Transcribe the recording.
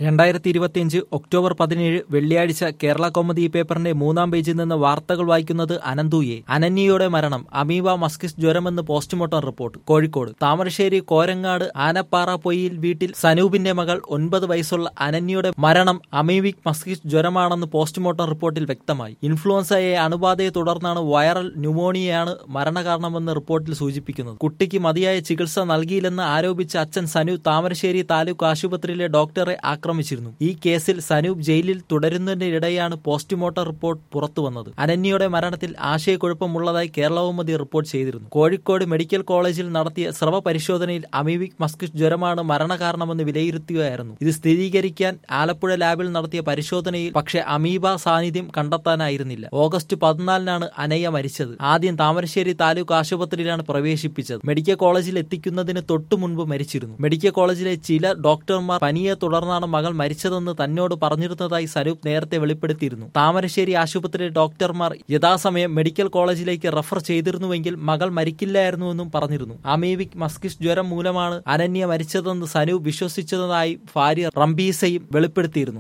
2025 October 17 വെള്ളിയാഴ്ച കേരള കൗമുദി പേപ്പറിന്റെ 3-ാം പേജിൽ നിന്ന് വാർത്തകൾ വായിക്കുന്നത് അനന്തുയെ. അനന്യയുടെ മരണം അമീബ മസ്കിസ് ജ്വരമെന്ന് പോസ്റ്റ്മോർട്ടം റിപ്പോർട്ട്. കോഴിക്കോട് താമരശ്ശേരി കോരങ്ങാട് ആനപ്പാറ പൊയ്യിൽ വീട്ടിൽ സനൂപിന്റെ മകൾ 9 വയസ്സുള്ള അനന്യയുടെ മരണം അമീബിക് മസ്കിസ് ജ്വരമാണെന്ന് പോസ്റ്റ്മോർട്ടം റിപ്പോർട്ടിൽ വ്യക്തമായി. ഇൻഫ്ലുവൻസയെ അണുബാധയെ തുടർന്നാണ് വൈറൽ ന്യൂമോണിയയാണ് മരണകാരണമെന്ന് റിപ്പോർട്ടിൽ സൂചിപ്പിക്കുന്നത്. കുട്ടിക്ക് മതിയായ ചികിത്സ നൽകിയില്ലെന്ന് ആരോപിച്ച അച്ഛൻ സനൂപ് താമരശ്ശേരി താലൂക്ക് ആശുപത്രിയിലെ ഡോക്ടറെ ആക്രമിച്ചിരുന്നു. ഈ കേസിൽ സനൂപ് ജയിലിൽ തുടരുന്നതിനിടെയാണ് പോസ്റ്റ്മോർട്ടം റിപ്പോർട്ട് പുറത്തുവന്നത്. അനന്യയുടെ മരണത്തിൽ ആശയക്കുഴപ്പമുള്ളതായി കേരളകൗമുദി റിപ്പോർട്ട് ചെയ്തിരുന്നു. കോഴിക്കോട് മെഡിക്കൽ കോളേജിൽ നടത്തിയ സ്രവ പരിശോധനയിൽ അമീബിക് മസ്കിസ് ജ്വരമാണ് മരണകാരണമെന്ന് വിലയിരുത്തുകയായിരുന്നു. ഇത് സ്ഥിരീകരിക്കാൻ ആലപ്പുഴ ലാബിൽ നടത്തിയ പരിശോധനയിൽ പക്ഷേ അമീബ സാന്നിധ്യം കണ്ടെത്താനായിരുന്നില്ല. ഓഗസ്റ്റ് 14-നാണ് അനയ്യ മരിച്ചത്. ആദ്യം താമരശ്ശേരി താലൂക്ക് ആശുപത്രിയിലാണ് പ്രവേശിപ്പിച്ചത്. മെഡിക്കൽ കോളേജിൽ എത്തിക്കുന്നതിന് തൊട്ടു മുൻപ് മരിച്ചിരുന്നു. മെഡിക്കൽ കോളേജിലെ ചില ഡോക്ടർമാർ പനിയെ തുടർന്നാണ് മകൾ മരിച്ചതെന്ന് തന്നോട് പറഞ്ഞിരുന്നതായി സനൂപ് നേരത്തെ വെളിപ്പെടുത്തിയിരുന്നു. താമരശ്ശേരി ആശുപത്രിയിലെ ഡോക്ടർമാർ യഥാസമയം മെഡിക്കൽ കോളേജിലേക്ക് റഫർ ചെയ്തിരുന്നുവെങ്കിൽ മകൾ മരിക്കില്ലായിരുന്നുവെന്നും പറഞ്ഞിരുന്നു. അമീബിക് മസ്കിസ് ജ്വരം മൂലമാണ് അനന്യ മരിച്ചതെന്ന് സനൂപ് വിശ്വസിച്ചതായി ഭാര്യ റംബീസയും വെളിപ്പെടുത്തിയിരുന്നു.